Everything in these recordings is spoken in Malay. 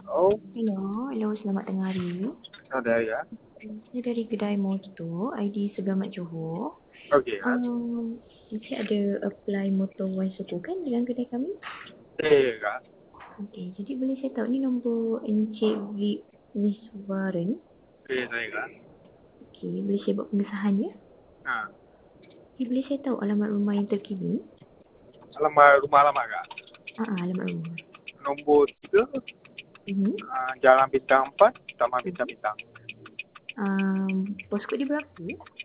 Oh, Hello, selamat tengah hari. ada ya. Saya dari kedai motor, ID Segamat Johor. Okey kan. Saya ada apply motor Wan Suku kan dengan kedai kami? Kan. Okey, jadi boleh saya tahu ni nombor Encik Wiswaran. Saya kan. Okey, boleh saya buat pengesahannya? Ha. Okey, boleh saya tahu alamat rumah yang terkini? Rumah alamat kan. Alamat rumah. Nombor 3, Jalan Bintang 4, Taman Bintang-Bintang. Poskod dia berapa?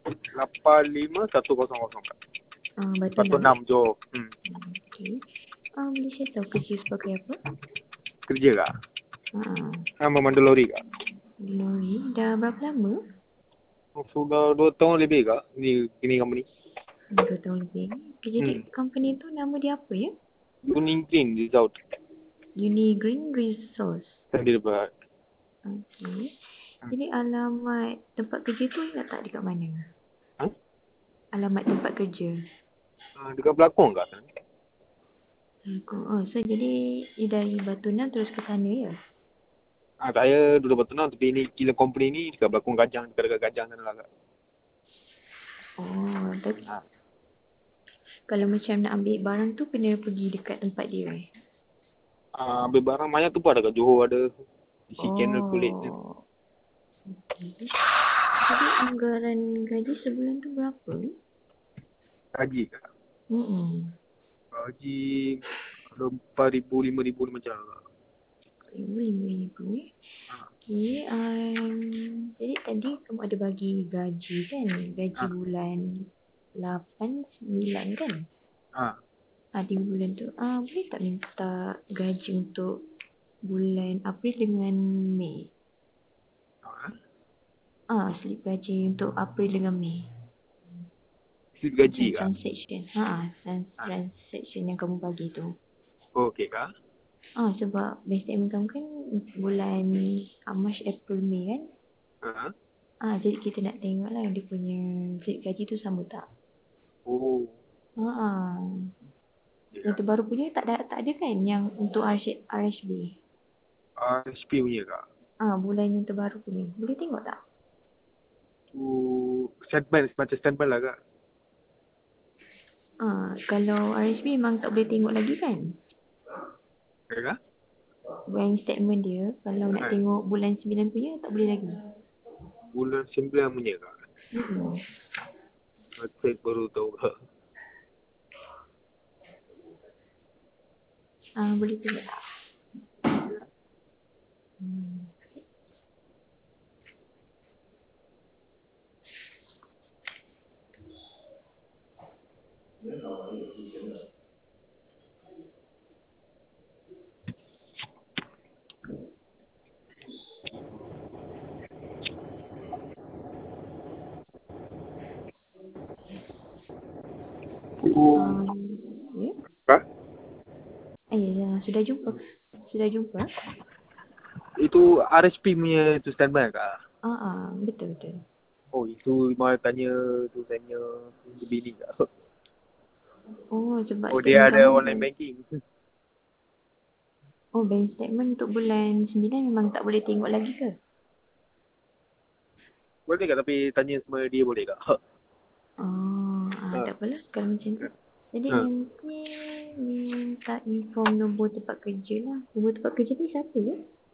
85100 kan. Batu 46 Johor. Okey. Boleh saya tahu kerja sebagai apa? Kerja kan. Memandu lori kan. Lori. Dah berapa lama? Sudah 2 tahun lebih kan. Ini company. 2 tahun lebih. Okay, jadi company tu nama dia apa ya? Unigreen Resort. Unigreen Resource. Tadi dapat. Okey. Jadi alamat tempat kerja tu ingat tak dekat mana? Ha? Alamat tempat kerja. Dekat belakang kan. So jadi dari Batu Nan terus ke sana ya? Saya duduk Batu Nan, tapi ini kila company ni dekat belakang Gajang, dekat Gajang sana lah. Tapi kalau macam nak ambil barang tu kena pergi dekat tempat dia Ambil barang banyak tu pun ada kat Johor, ada isi channel kulit ni. Okey. Jadi anggaran gaji sebulan tu berapa? Gaji ke? Gaji ada 4,000, 5,000 macam lah. 5,000 Okey, jadi tadi kamu ada bagi gaji kan? Gaji bulan 8, 9 kan? 3 bulan tu. Boleh tak minta gaji untuk bulan April dengan Mei? Slip gaji untuk April dengan Mei. Slip gaji ke? Transaction. Transaction yang kamu bagi tu. Okey kah? Sebab bank statement kamu kan bulan Mac, April, Mei kan? Jadi kita nak tengok lah dia punya slip gaji tu sama tak? Oh. Yang terbaru punya tak ada kan yang untuk RSB? RSP punya kah? Bulan yang terbaru punya. Boleh tengok tak? Statement, macam statement lah kak? Kalau RSB memang tak boleh tengok lagi kan? Ya kah? Bank statement dia, kalau nak tengok bulan 9 punya tak boleh lagi. Bulan 9 punya kak? Saya baru tahu kak. Boleh tengok tak? Ya? Kak? Ya, sudah jumpa? Itu RSP punya itu statement kak? Betul. Oh, itu mau tanya tu tanya bini kak. Sebab Dia statement ada kamu online banking. bank statement untuk bulan 9 memang tak boleh tengok lagi ke? Boleh kak, tapi tanya sama dia boleh kak? Tak apalah kalau macam tu. Jadi nanti minta inform nombor tempat kerja lah. Nombor tempat kerja ni siapa ya?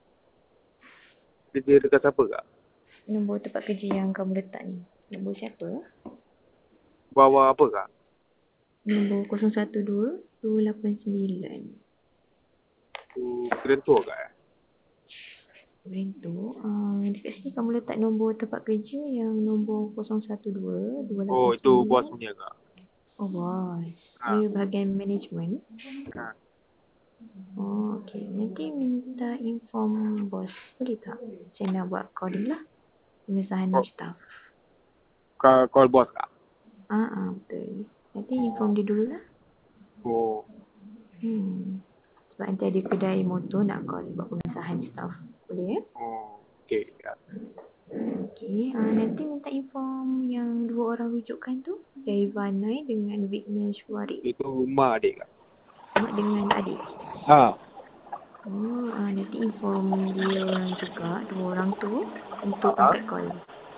Dia dekat siapa kak? Nombor tempat kerja yang kamu letak ni. Nombor siapa? Bawa apa kak? Nombor 012289. Kerentur kak? Rentu. Dekat sini kamu letak nombor tempat kerja yang nombor 012289. Oh, itu bos punya kak? Oh, bos. Dia bahagian management. Okey. Nanti minta inform bos. Boleh tak? Saya nak buat calling lah. Pengesahan staff. Call bos kak? Betul. Nanti inform dia dulu lah. Sebab nanti ada kedai motor nak call buat pengesahan staff. Boleh ya? Okey kak. Okey. Nanti minta inform yang 2 orang rujukan tu. Daivanai dengan Vignesh Warik. Itu mak adik kak? Mak dengan adik. Nanti inform dia orang juga, dua orang tu untuk angkat call.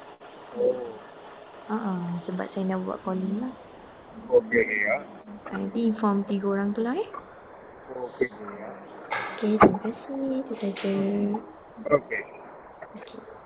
Sebab saya nak buat calling lah. Okey ya. Nanti inform 3 orang tu lah Okey ya. Okay, terima kasih. Itu saja. Okey. Okay.